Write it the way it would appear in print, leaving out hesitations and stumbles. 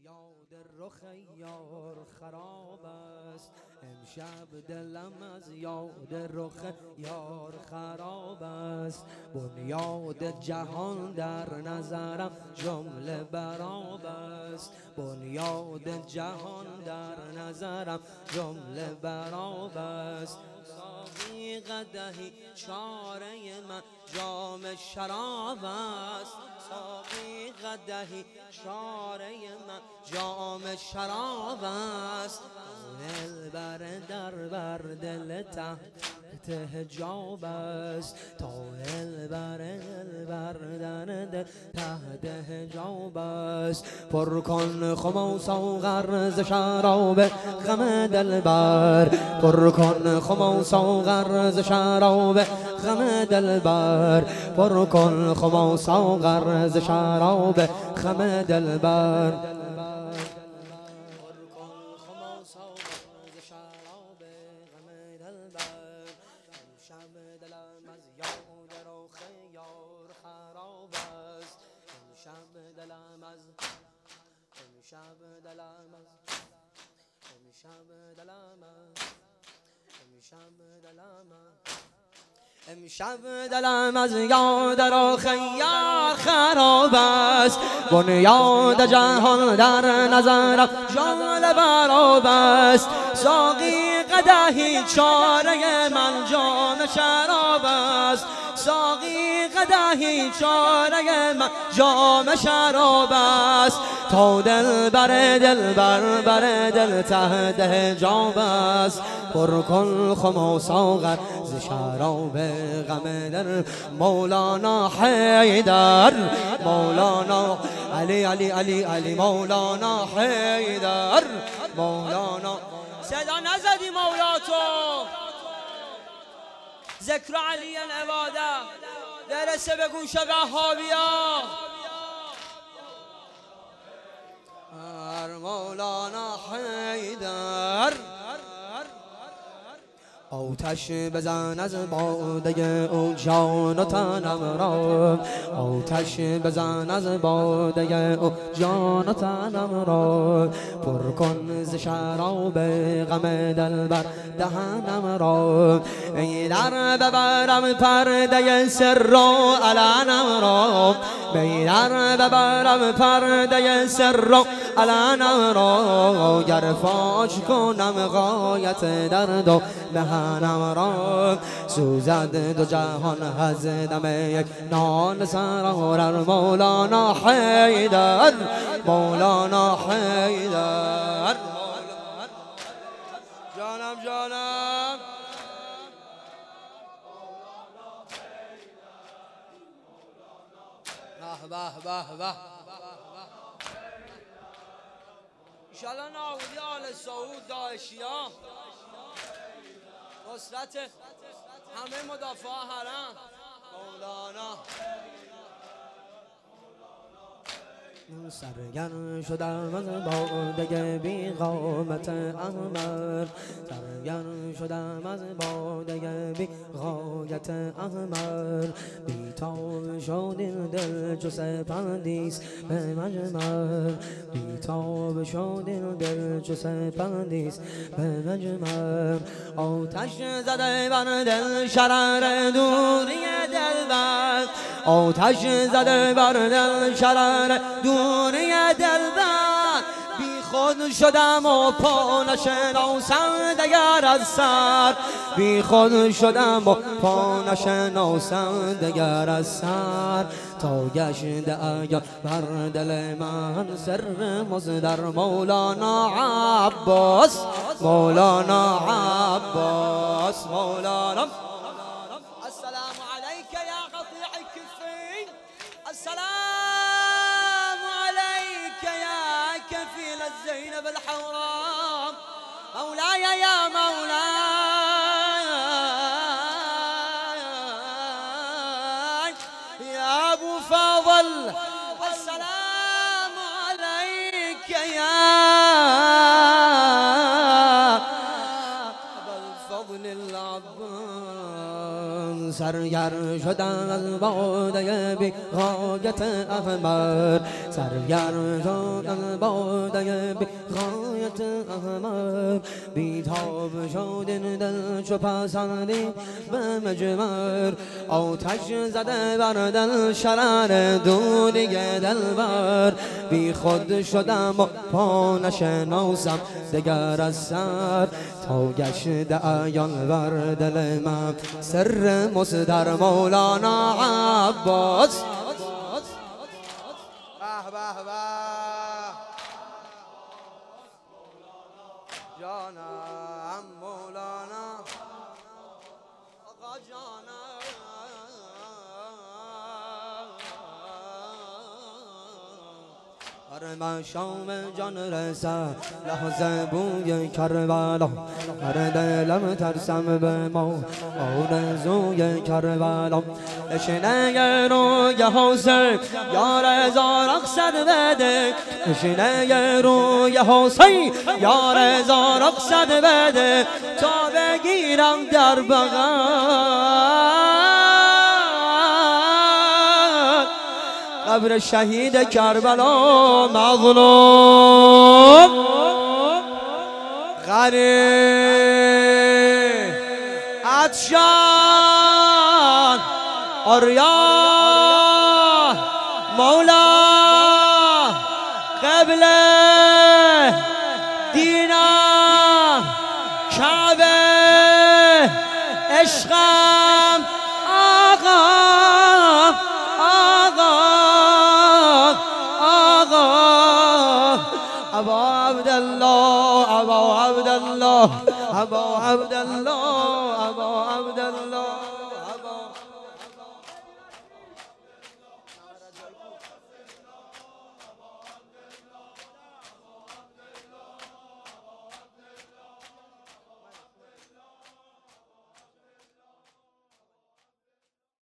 یاد رخ یار خراب است، امشب دلم از یاد رخ یار خراب است. بنیاد جهان در نظرم جمله براب است، بنیاد جهان در نظرم جمله براب است. ساقی قدحی چاره من جام شراب است، ساقی قدحی چاره من جام شراب است. دل بر در بر دل تحت حجاب است، تا دل بر در دل تحت حجاب است. پر کن خم ساغر ز شراب غم دلبر، پر کن خم ساغر ز شراب غم دلبر، پر کن خم ساغر ز شراب غم دلبر. امشب دلم از یاد رخ یار خراب است، امشب دلم از امشب دلم از امشب دلم از امشب دلم امشب دلم از یاد رخ یار خراب است. بنیاد جهان در نظرم جمله براب است، ساقی قدحی چاره من جام شراب است، ساقی قدحی چاره من جام شراب است. تا دل بر دل بر دل تحت حجاب است، پر کن خم ساغر ز شراب غم دل. مولانا حیدر، مولانا علی علی علی علی، مولانا حیدر، مولانا. صدا نزدی مولا تو، ذکر علی عباده برسه به گوش وهابیا. مولانا حیدر، آتش بزن از باده او جان و تنم را، آتش بزن از باده او جان و تنم را. پر کن ز شراب غم دلبر دهنم را، ای در ببرم پرده سر و علنم را، ای در ببرم پرده سر و علنم را. گر فاش کنم غایت درد و دهنم را، سوزد دو جهان از دم یک نان سرار. مولانا حیدر، مولانا حیدر، جانم جانم. به به به به. ایشالله نابودی آل سعود، داعشیا، نصرت همه مدافع حرم. مولانا سرگرم شدم از باده بی قامت احمر، سرگرم شدم از باده بی غایت احمر. بی‌تاب شد این دل چو سپندیس به مجمر، بی‌تاب شد این دل چو سپندیس به مجمر. آتش زده بر دل شرر دوری دلبر، آتش زده بر دل شرر دوری دلبر. بی خود شدم و پا نشناسم دگر از سر، بی خود شدم و پا نشناسم دگر از سر. تا گشت اگر بر دل من سر مصدر. مولانا عباس، مولانا عباس، مولانا. السلام عليك يا قطيع الكفين، السلام عليك يا كفيل الزينب الحوراء. مولاي يا مولاي يا ابو فاضل، السلام عليك يا ابا الفضل العباس. سرگر شدم از باده بی غایت احمر سرگر شدم از باده بی غایت احمر بیتاب شد این دل چو پسندی به مجمر آتش زده بر دل شرر دودی دلبر بی خود شدم و پا نشناسم دگر از سر تا گشت عیان بر دل من سر مصدر مولانا عباس جانم مولانا آقا جانم من شام جان رسد لحظه بوی کربلا هر دلم ترسم به ما آرزوی کربلا نشینه روی حسین یا رضا رقصد بده نشینه روی حسین یا رضا رقصد بده تا بگیرم در بغل قبر شهید کربلا مظلوم غریب عطشان عریان مولا قبله دینم کعبه عشقم آقا ابا عبدالله ابا عبدالله ابا عبدالله